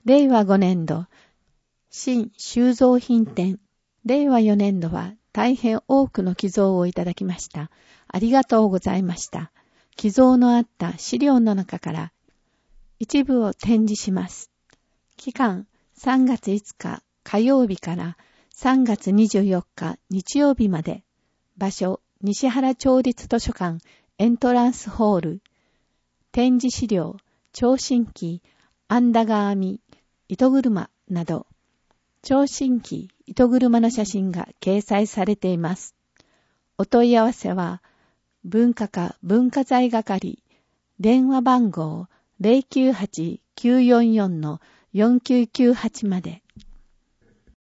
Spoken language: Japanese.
令和5年度、新収蔵品展。令和4年度は大変多くの寄贈をいただきました。ありがとうございました。寄贈のあった資料の中から一部を展示します。期間3月5日火曜日から3月24日日曜日まで。場所西原町立図書館エントランスホール。展示資料、聴診器、アンダガーミ、糸車など、聴診器、糸車の写真が掲載されています。お問い合わせは、文化課文化財係、電話番号 098-944-4998 まで。